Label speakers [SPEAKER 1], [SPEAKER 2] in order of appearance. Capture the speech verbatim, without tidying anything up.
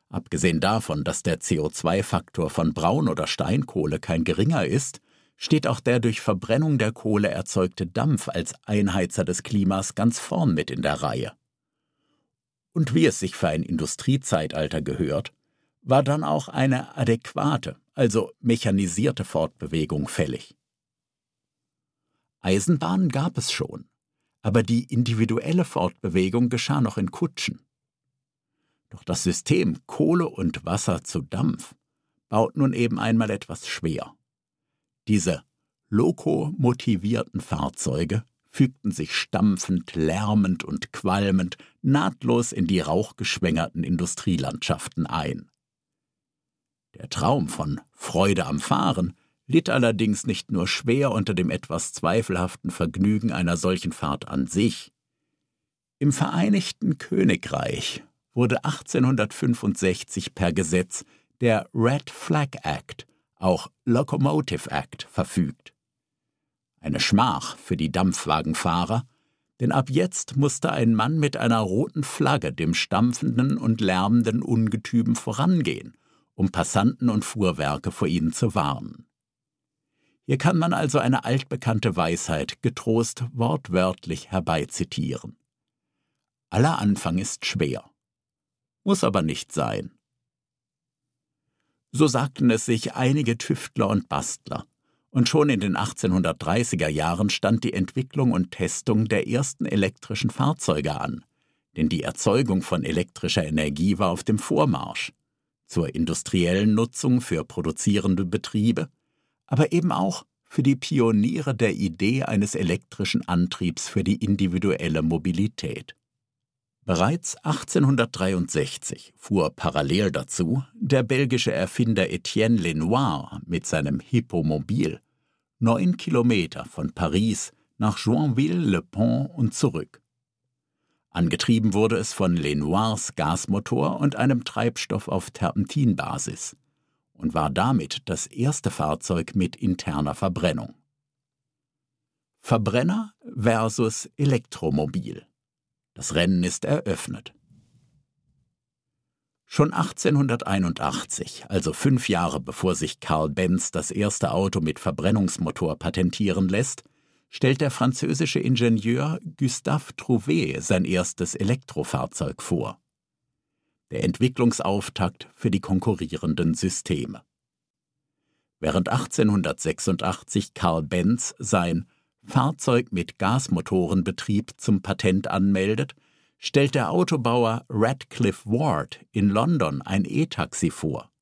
[SPEAKER 1] Abgesehen davon, dass der C O zwei Faktor von Braun- oder Steinkohle kein geringer ist, steht auch der durch Verbrennung der Kohle erzeugte Dampf als Einheizer des Klimas ganz vorn mit in der Reihe. Und wie es sich für ein Industriezeitalter gehört, war dann auch eine adäquate, also mechanisierte Fortbewegung fällig. Eisenbahnen gab es schon, aber die individuelle Fortbewegung geschah noch in Kutschen. Doch das System Kohle und Wasser zu Dampf baut nun eben einmal etwas schwer. Diese lokomotivierten Fahrzeuge fügten sich stampfend, lärmend und qualmend nahtlos in die rauchgeschwängerten Industrielandschaften ein. Der Traum von Freude am Fahren litt allerdings nicht nur schwer unter dem etwas zweifelhaften Vergnügen einer solchen Fahrt an sich. Im Vereinigten Königreich wurde achtzehnhundertfünfundsechzig per Gesetz der Red Flag Act, auch Locomotive Act, verfügt. Eine Schmach für die Dampfwagenfahrer, denn ab jetzt musste ein Mann mit einer roten Flagge dem stampfenden und lärmenden Ungetüm vorangehen, um Passanten und Fuhrwerke vor ihnen zu warnen. Hier kann man also eine altbekannte Weisheit getrost wortwörtlich herbeizitieren. Aller Anfang ist schwer, muss aber nicht sein. So sagten es sich einige Tüftler und Bastler, und schon in den achtzehnhundertdreißiger Jahren stand die Entwicklung und Testung der ersten elektrischen Fahrzeuge an, denn die Erzeugung von elektrischer Energie war auf dem Vormarsch, zur industriellen Nutzung für produzierende Betriebe, aber eben auch für die Pioniere der Idee eines elektrischen Antriebs für die individuelle Mobilität. Bereits achtzehnhundertdreiundsechzig fuhr parallel dazu der belgische Erfinder Etienne Lenoir mit seinem Hippomobil neun Kilometer von Paris nach Joinville-le-Pont und zurück. Angetrieben wurde es von Lenoirs Gasmotor und einem Treibstoff auf Terpentinbasis und war damit das erste Fahrzeug mit interner Verbrennung. Verbrenner versus Elektromobil. Das Rennen ist eröffnet. Schon achtzehnhunderteinundachtzig, also fünf Jahre bevor sich Carl Benz das erste Auto mit Verbrennungsmotor patentieren lässt, stellt der französische Ingenieur Gustave Trouvé sein erstes Elektrofahrzeug vor. Der Entwicklungsauftakt für die konkurrierenden Systeme. Während achtzehnhundertsechsundachtzig Carl Benz sein Fahrzeug mit Gasmotorenbetrieb zum Patent anmeldet, stellt der Autobauer Radcliffe Ward in London ein E-Taxi vor.